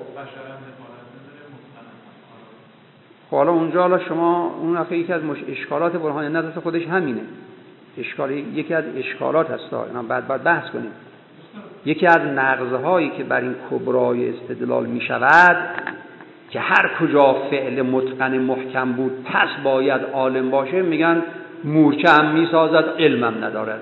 حالا اونجا حالا شما اون وقت یکی از اشکالات برهان نظر خودش همینه. یکی از اشکالات هست، اینا بعد بحث کنیم. یکی از نقض‌هایی که بر این کبرای استدلال می شود که هر کجا فعل متقن محکم بود پس باید عالم باشه، میگن مورچه هم می سازد علمم ندارد،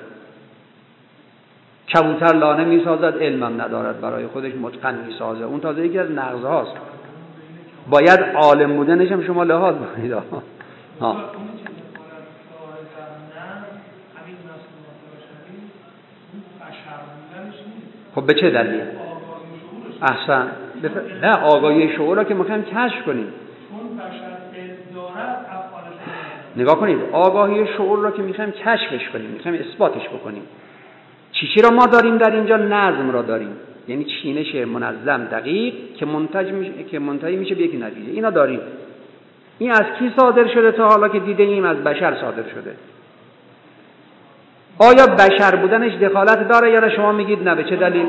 کبوتر لانه می سازد علمم ندارد، برای خودش متقن می سازه. اون تازه یکی از نقض هاست. باید عالم بودنش هم شما لحاظ کنید. خب به چه دلیل؟ احسن. نه، آگاهی شعور را که میخوایم کشف کنیم. نگاه کنید، آگاهی شعور را که میخوایم کشفش کنیم، میخوایم اثباتش بکنیم. چی را ما داریم در اینجا؟ نظم را داریم، یعنی چینش منظم دقیق که منتهی میشه به یک نتیجه. اینا داریم. این از کی صادر شده تا حالا که دیده ایم؟ از بشر صادر شده. آیا بشر بودنش دخالت داره یا نه؟ شما میگید نه. به چه دلیل؟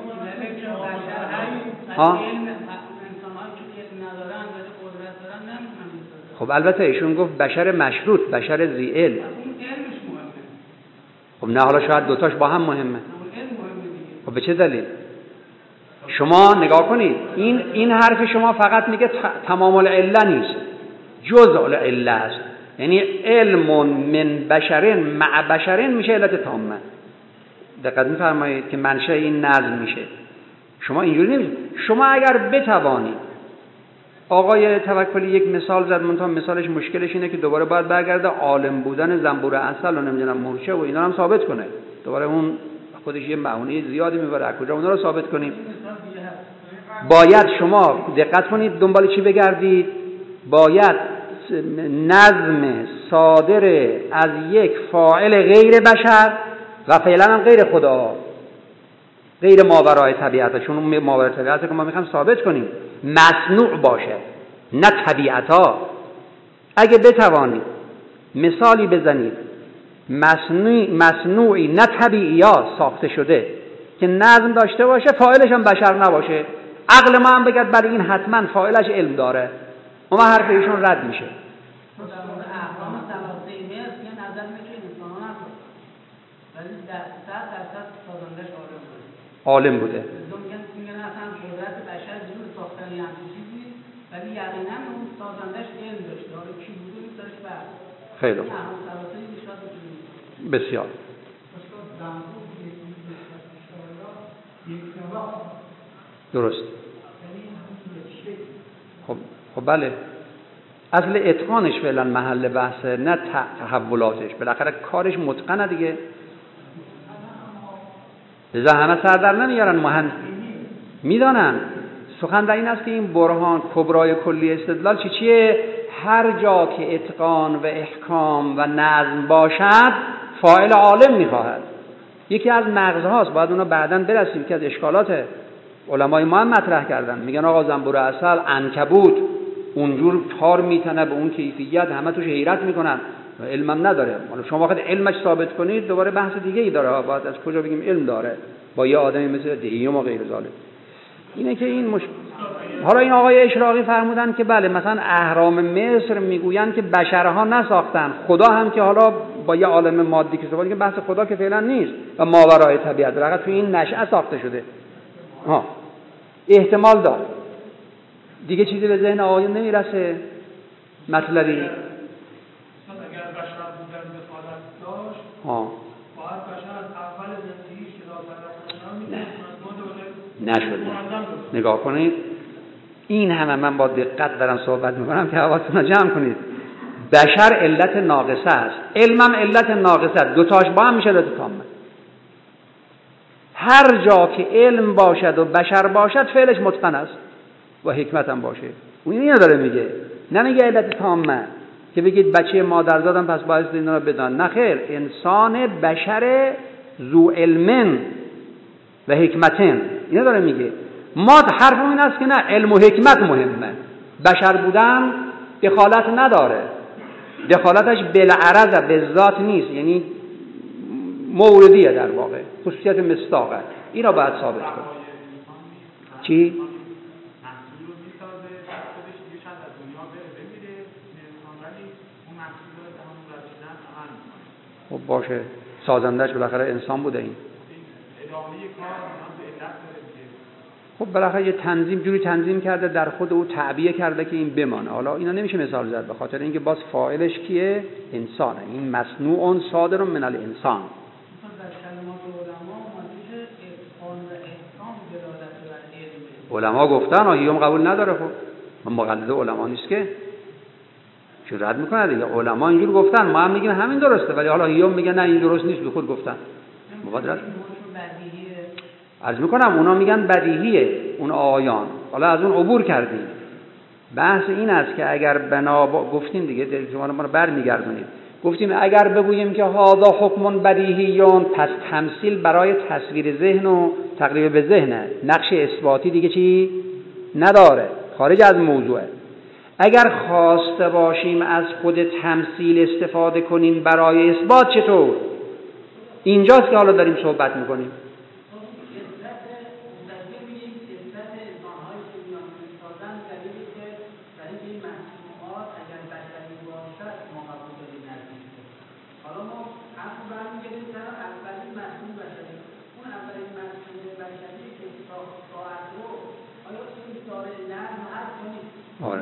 خب البته ایشون گفت بشر مشروط، بشر ذی علم. خب نه، حالا شاید دوتاش با هم مهمه. خب به چه دلیل؟ شما نگاه کنید، این حرف شما فقط میگه تمام العله نیست، جزء العله است. یعنی علم من بشرین مع بشرین میشه علت تامه. دقت می‌فرمایید که منشأ این نظم میشه. شما اینجوری نمیشه. شما اگر بتوانید، آقای توکلی یک مثال زد، منتها مثالش مشکلش اینه که دوباره باید برگرده عالم بودن زنبور عسل و نمیدونم مورچه و اینا هم ثابت کنه. دوباره اون خودش یه بهونه زیادی میبره. از کجا اونا رو ثابت کنیم؟ باید شما دقت کنید دنبال چی بگردید. باید نظم صادر از یک فاعل غیر بشر و فعلا هم غیر خدا، غیر ماورای طبیعت، چون اون ماورای طبیعت که ما میخوایم ثابت کنیم مصنوع باشه، نه طبیعتا. اگه بتوانید مثالی بزنید مصنوعی نه طبیعی ساخته شده که نظم داشته باشه، فاعلش هم بشر نباشه، عقل ما هم بگد بله این حتما فاعلش علم داره، اما حرف ایشون رد میشه. عالم بوده.
ولی یقینا اون سازندش علم داشته. حالا کی بوده میذارش بعد.
خیلی بسیار. درست. خب بله. اصل اتقانش فعلا محل بحثه، نه تحولاتش. بالاخره کارش متقنه دیگه. لذا همه سر در نمیارن، مهندس میدانن. سخن در این است که این برهان کبرای کلی استدلال چیه؟ هر جا که اتقان و احکام و نظم باشد فاعل عالم میخواهد. یکی از نقض هاست، باید اونا بعداً برسیم، که از اشکالات علمای ما هم مطرح کردن. میگن آقا زنبور عسل، عنکبوت اونجور تار میتنه به اون کیفیت، همه توش حیرت میکنن و علمم نداره. شما وقتی علمش ثابت کنید دوباره بحث دیگه ای داره. باید از کجا بگیم علم داره با یه آدمی مثل دهیم و غیر ذالک. اینه که این حالا این آقای اشراقی فرمودن که بله مثلا اهرام مصر میگویند که بشرها نساختن، خدا هم که حالا با یه عالم مادی که صحبت، که بحث خدا که فعلا نیست و ماورای طبیعت، فقط تو این نشأه ساخته شده. احتمال داره. دیگه چیزی به ذهن آقایون نمیرسه مطلبی.
اگر بشر بودن دخالت داشت، باید بشر از اول زندگیش که
نشده. نگاه کنید، این همه من با دقت دارم صحبت میکنم که حواستون رو جمع کنید. بشر علت ناقصه است، علمم علت ناقصه است، دوتاش با هم میشه علت تامه. هر جا که علم باشد و بشر باشد فعلش متقن است و حکمت هم باشه. اون اینو داره میگه، نمیگه علت تامه که بگید بچه مادر زادم پس باید اینا رو بدان. نه خیر، انسان بشر ذو علم و حکمتن اینو داره میگه. ما حرف این است که نه، علم و حکمت مهمه، بشر بودن دخالت نداره، دخالتش بالعرض به ذات نیست، یعنی موردیه، در واقع خصوصیت مصداقه. اینا باید ثابت کنه. چی؟ خب باشه، سازندش بالاخره انسان بوده. این خب بالاخره یه تنظیم جوری تنظیم کرده، در خود او تعبیه کرده که این بمانه. حالا اینا نمیشه مثال زد، به خاطر اینکه باز فاعلش کیه؟ انسانه. این مصنوع صادر من الانسان. علما گفتن هیوم قبول نداره. خب من مقلد علما نیست که چه رد میکنه دیگه. علما اینجور گفتن، ما هم میگیم همین درسته، ولی حالا هیوم میگه نه این درست نیست، به خود گفتن. مقدرت عرض میکنم اونا میگن بدیهیه اون آیان، حالا از اون عبور کردیم. بحث این است که اگر گفتیم دیگه، شما رو برمیگردونیم، گفتیم اگر بگوییم که هذا حکم بدیهیون، پس تمثیل برای تصویر ذهن و تقریب به ذهنه، نقش اثباتی دیگه چی نداره، خارج از موضوعه. اگر خواسته باشیم از خود تمثیل استفاده کنیم برای اثبات، چطور؟ اینجاست که حالا داریم صحبت میکنیم. آره.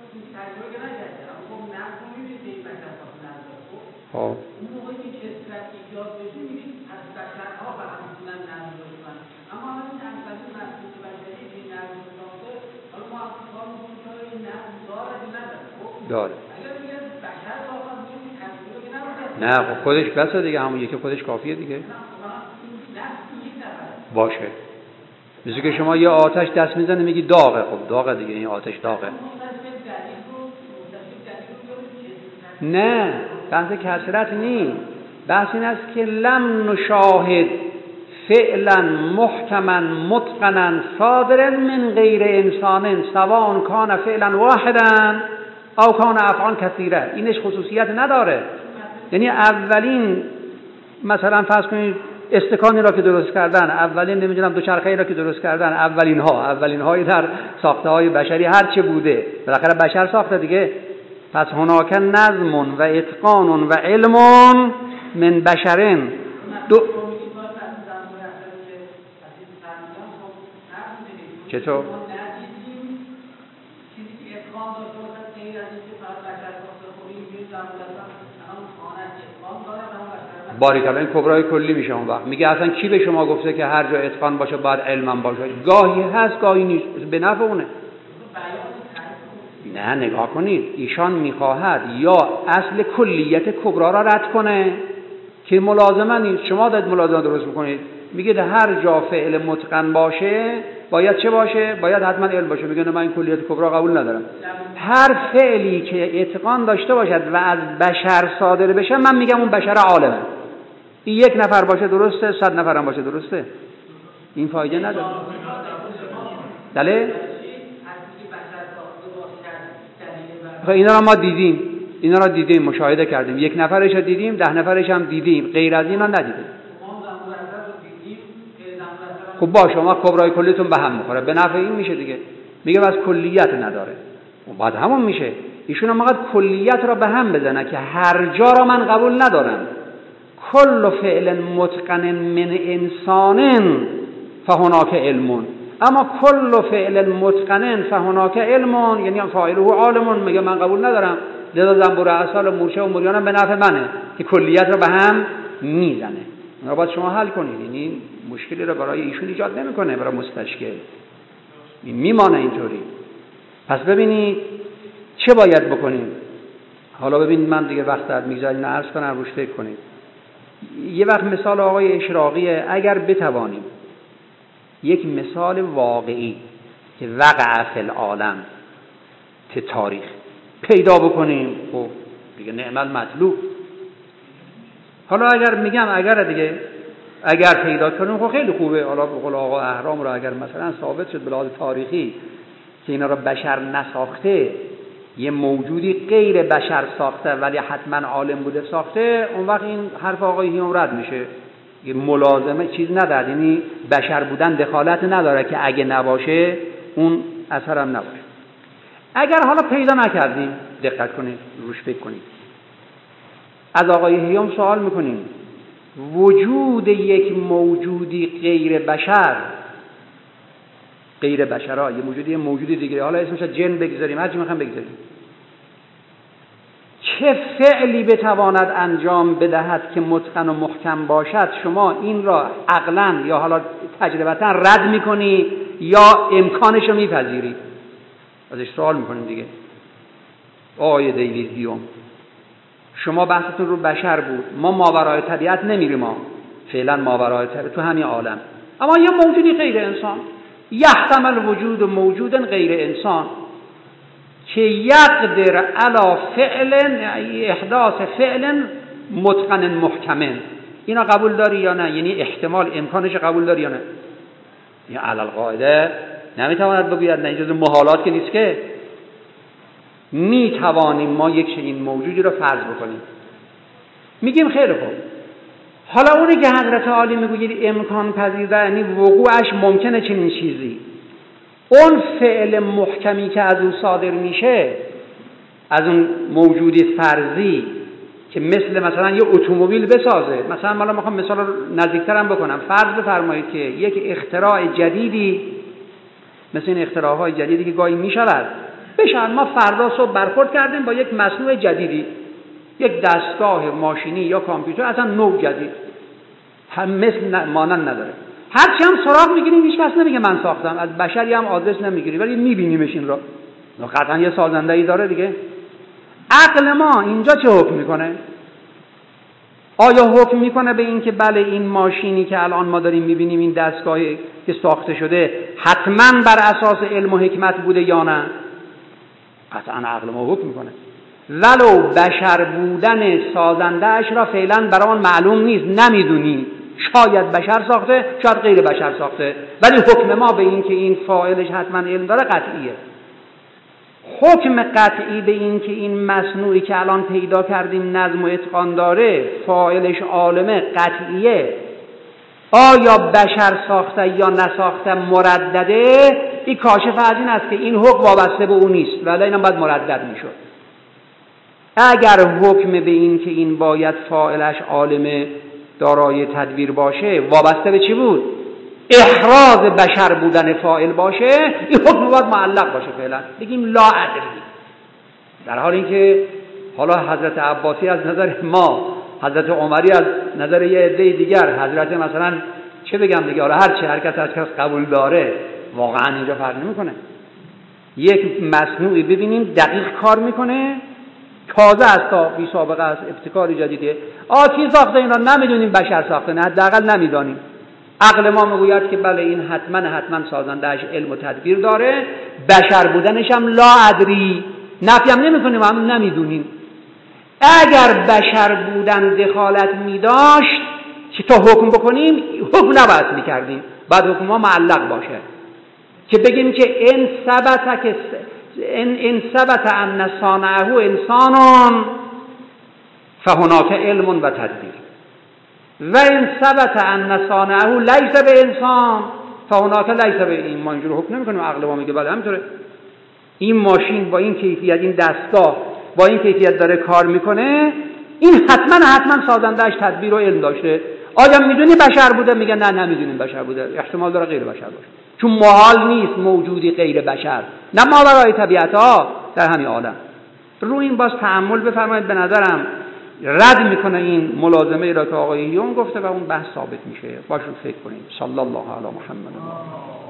خب داره. نه خب خودش بسه دیگه، همون یکی خودش کافیه دیگه. باشه. مثل که شما یه آتش دست میزنه میگی داغه، خب داغه دیگه، این آتش داغه. نه بحث کثرت نیست، بحث این است که لم نشاهد فعلا محکما متقنا صادرا من غیر انسان سواء کان فعلا واحدا او کان افعال کثیره. اینش خصوصیت نداره. یعنی اولین مثلا فرض کنید استکانی را که درست کردن، اولین نمیدونم دوچرخه‌ای را که درست کردن، اولین های در ساخته های بشری هر چه بوده بالاخره بشر ساخته دیگه. پس هناک نظم و اتقان و علم من بشرن. چطور؟ باریکلا این کبرای کلی میشه. اون وقت میگه اصلا کی به شما گفته که هر جا اتقان باشه باید علم باشه؟ گاهی هست گاهی نیست، به نفع اونه. نه نگاه کنید، ایشان میخواهد یا اصل کلیت کبرا را رد کنه که ملازمه نیست. شما دارید ملازمه درست میکنید، میگه هر جا فعل متقن باشه باید چه باشه؟ باید حتما علم باشه. میگه من این کلیت کبرا قبول ندارم. هر فعلی که اتقان داشته باشد و از بشر صادر بشه، من میگم اون بشر عالمه. این یک نفر باشه درسته، 100 نفر هم باشه درسته، این فایده نداره. بله اینا رو ما دیدیم، اینا رو دیدیم، مشاهده کردیم، یک نفرش رو دیدیم، 10 نفرش هم دیدیم، غیر از اینا ندیدیم. خب باشه، ما کبرای کلیتون به هم میخوره، به نفع این میشه دیگه. میگه بس کلیت نداره، بعد همون میشه. ایشون هم فقط کلیت را به هم بزنه که هر جا را من قبول ندارم. کل فعل متقن من انسان فهناک علم، اما کل فعل متقن فهناک علم، یعنی فاعله عالم. میگه من قبول ندارم، لذا زنبور اصل و مورچه و موریانم به نفع منه که کلیت را به هم میزنه. اونا باید شما حل کنید. یعنی مشکلی را برای ایشون ایجاد نمیکنه، برای مستشکل این میمانه اینطوری. پس ببینید چه باید بکنیم. حالا ببینید من دیگه وقت دارم میگذارم عرض کنم روش فکر کنید. یه وقت مثال آقای اشراقیه، اگر بتوانیم یک مثال واقعی که وقع فی العالم که تاریخ پیدا بکنیم، خب دیگه نعم المطلوب. حالا اگر میگم اگر پیدا کنیم خب خیلی خوبه. حالا به قول آقا اهرام رو اگر مثلا ثابت شد به لحاظ تاریخی که اینا رو بشر نساخته، یه موجودی غیر بشر ساخته ولی حتما عالم بوده ساخته، اون وقت این حرف آقای هیوم رد میشه. یه ملازمه چیز نداره، یعنی بشر بودن دخالت نداره که اگه نباشه اون اثر هم نباشه. اگر حالا پیدا نکردیم، دقت کنید روش فکر کنید، از آقای هیوم سوال میکنیم وجود یک موجودی غیر بشر یه موجودی دیگه، حالا اسمش جن بگذاریم، هر چی میخوام بگذاریم، چه فعلی بتواند انجام بدهد که متقن و محکم باشد؟ شما این را عقلاً یا حالا تجربتاً رد میکنی یا امکانش رو میپذیری؟ ازش سوال میکنیم دیگه. آقای دیوید هیوم، شما بحثتون رو بشر بود، ما ماورای طبیعت نمیریم، ما فعلا ماورای طبیعت تو همین عالم، اما یه موجودی غیر انسان، یحتمل وجود موجود غیر انسان که یقدر علی فعل احداث فعل متقن محکم. اینا قبول داری یا نه؟ یعنی احتمال امکانش قبول داری یا نه؟ یا علی القاعده نمیتواند بگوید نه، این جزء محالات که نیست که. میتوانیم ما یک چنین موجودی رو فرض بکنیم. میگیم خیلی خوب، حالا اونی که حضرت عالی میگوید امکان پذیرده، یعنی وقوعش ممکنه چنین چیزی، اون فعل محکمی که از اون صادر میشه، از اون موجودی فرضی که مثلا یه اتومبیل بسازه، مثلا من میخوام مثال رو نزدیکترم بکنم، فرض بفرمایید که یک اختراع جدیدی مثل این اختراعهای جدیدی که گاهی میشود بشن، ما فردا صبح برخورد کردیم با یک مصنوع جدیدی، یک دستگاه ماشینی یا کامپیوتر اصلا نوع جدید، هم مثل مانند نداره، هرچی هم سراغ میگیریم هیچ کس نمیگه من ساختم، از بشری هم آدرس نمیگیری، ولی میبینیمش این را، قطعا یه سازنده‌ای داره دیگه. عقل ما اینجا چه حکم میکنه؟ آیا حکم میکنه به این که بله این ماشینی که الان ما داریم میبینیم، این دستگاهی که ساخته شده حتما بر اساس علم و حکمت بوده یا نه؟ قطعا عقل ما حکم میکنه، ولو بشر بودن سازنده‌اش را فعلا برامون معلوم نیست، نمیدونیم، شاید بشر ساخته، شاید غیر بشر ساخته، ولی حکم ما به این که این فاعلش حتما علم داره قطعیه. حکم قطعی به این که این مصنوعی که الان پیدا کردیم نظم و اتقان داره، فاعلش عالمه، قطعیه. آیا بشر ساخته یا نساخته مردده، این کاشف از این است که این حکم وابسته به اون نیست، ولی اینم باید مردد میشد. اگر حکم به این که این باید فاعلش عالمه، دارای تدبیر باشه، وابسته به چی بود؟ احراز بشر بودن فاعل باشه، این حکم باید معلق باشه فعلا، بگیم لا ادری. در حالی که حالا حضرت عباسی از نظر ما، حضرت عمری از نظر یه عده دیگر، حضرت مثلا چه بگم دیگه، حالا هر کس از کس قبول داره، واقعا اینجا فرق نمیکنه. یک مصنوعی ببینیم دقیق کار میکنه، تازه است، تا بی سابقه است، ابتکاری جدیده، کی ساخته این را نمیدونیم، بشر ساخته نه، حداقل نمیدانیم. عقل ما میگوید که بله این حتما سازندهش علم و تدبیر داره، بشر بودنش هم لا ادری، نفی هم نمیکنیم، هم نمیدونیم. اگر بشر بودن دخالت میداشت که تا حکم بکنیم، حکم نباید میکردیم، بعد حکم ما معلق باشه که بگیم که ان ثبت ان صانعه انسان فهناک علم و تدبیر و ان ثبت ان صانعه لیس به انسان فهناک لیس به این. ما اینجور حکم نمی‌کنیم، عقل ما میگه بله همینطوره، این ماشین با این کیفیت، این دستگاه با این کیفیت داره کار میکنه، این حتما سازنده‌اش تدبیر و علم داشته. آیا میدونی بشر بوده؟ میگه نه نمیدونیم بشر بوده، احتمال داره غیر بشر باشه، چون محال نیست موجودی غیر بشر، نه ماورای طبیعت ها در همین عالم. رو این باز تأمل بفرمایید، به نظرم رد میکنه این ملازمه را که آقای هیوم گفته و اون بحث ثابت میشه. باشون فکر کنیم. صلی الله علی محمد.